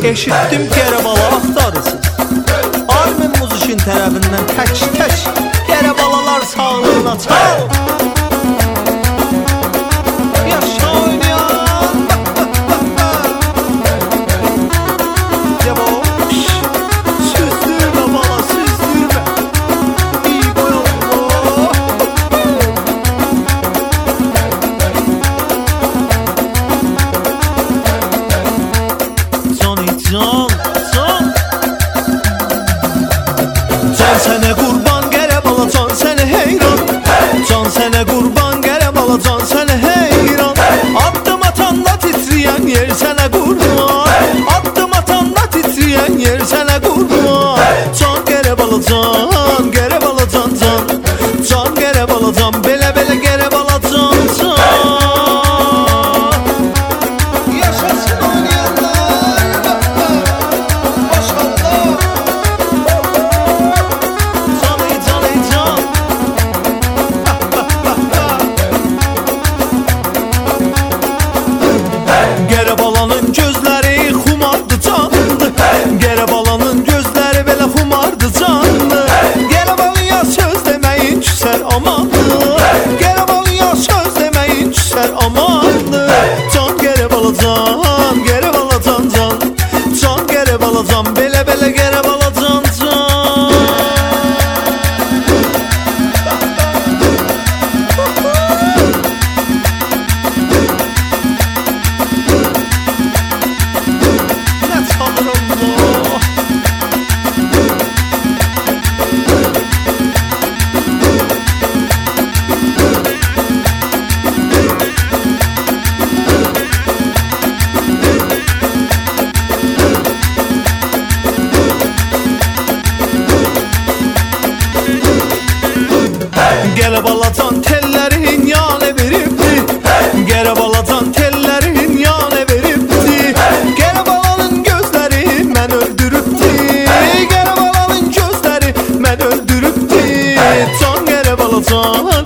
Eşitdim Gerebala axtarırsınız. Armin Muzişin tərəfindən tək Gerebalalar sağlığına çal. Yaşa oynayan. Cebo. Süzdürme bala, süzdürme. İyi boyalım. Can sənə qurban Gerebala, can sənə heyran. Can sənə qurban Gerebala, can sənə heyran. Addım atanda titriyən yer sənə qurban. Addım atanda titriyən yer sənə qurban. Can Gerebala, can Gerebala, can can. Can Gerebala, can belə Gerebala, can can. Yaşasın oynayanlar. Maşallah. Gerebalanın gözləri xumardı candı. Gerebalanın gözləri belə xumardı candı. Gerebalıya söz deməyin küsər amandı. Gerebalıya söz deməyin küsər amandı. Can Gerebala, can Gerebala, can can. Can Gerebala, can belə Gerebala, can can. Gerebalacan tellerin yanı veripti. Gerebalacan tellerin yanı veripti. Gerebalanın gözleri mən öldürüpti. Gerebalanın gözleri mən öldürüpti. Can Gerebala, can